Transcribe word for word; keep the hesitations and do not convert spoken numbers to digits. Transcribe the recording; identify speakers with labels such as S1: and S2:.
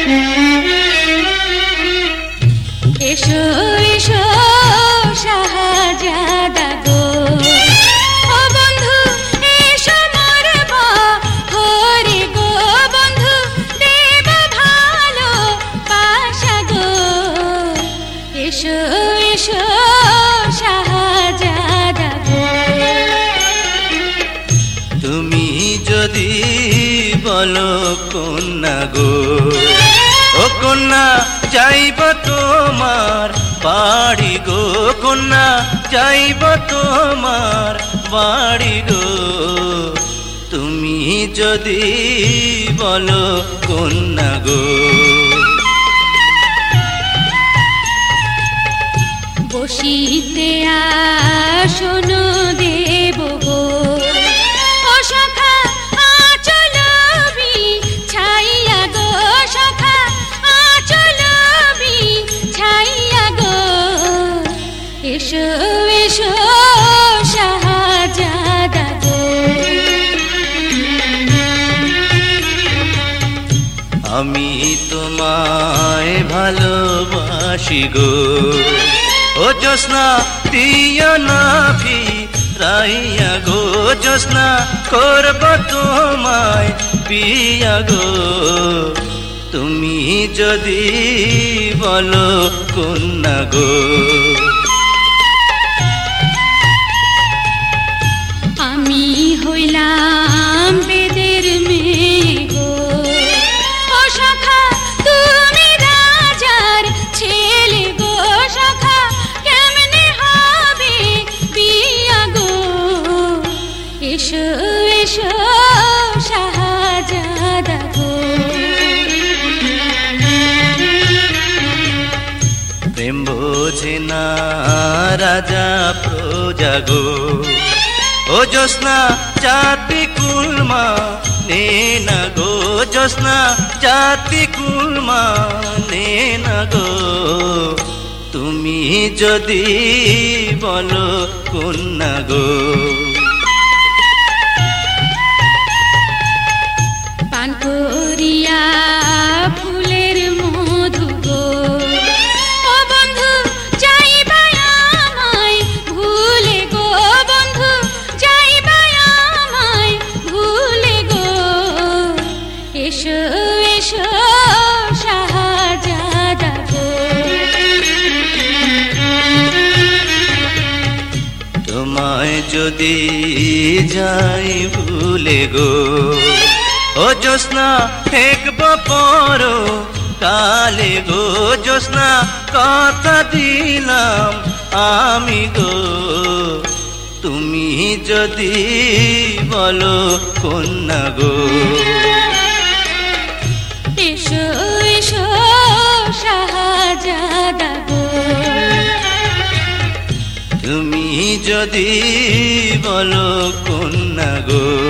S1: এসো এসো শাহজাদা গো, ও বন্ধু এসো মোর বহরে গো, বন্ধু দেব ভালো বাসা গো। এসো এসো শাহজাদা গো।
S2: তুমি যদি বলো কন্যা গো, ও কন্যা যাইব তোমার বাড়ি গো, কন্যা যাইব তোমার বাড়ি গো। তুমি যদি বলো কন্যা গো।
S1: বসিতে আসন দেব গো, ও সখা আঁচল বিছাইয়া গো, সখা আঁচল বিছাইয়া গো। এসো এসো শাহজাদা গো।
S2: আমি তোমায় ভালোবাসি গো, ও জ্যোৎস্না দিয়া না ফিরাইয়া গো, জ্যোৎস্না করব তোমায় বিয়া গো। তুমি যদি বলো কন্যা গো।
S1: আমি হইলাম বেদের মেয়ে গো, ও সখা তুমি রাজার ছেলে গো, সখা কেমনে হবে বিয়া গো। এসো এসো শাহজাদা গো।
S2: প্রেম বোঝে না রাজা প্রজা গো, ও জ্যোৎস্না জাতি কুলমা নে না গো, জ্যোৎস্না জাতি কুলমা নে না গো। তুমি যদি বলো কন্যা গো।
S1: পান করিয়া ফুলের মধু গো, ও বন্ধু যাইবা আমায় ভুলে গো, বন্ধু যাইবা আমায় ভুলে গো। এসো এসো শাহজাদা গো।
S2: তোমায় যদি যাই ভুলে গো, ও জ্যোৎস্না ঠেকব পর কালে গো, জ্যোৎস্না কথা দিলাম আমি গো। তুমি যদি বলো কন্যা গো।
S1: এসো এসো শাহজাদা গো।
S2: তুমি যদি বলো কন্যা গো।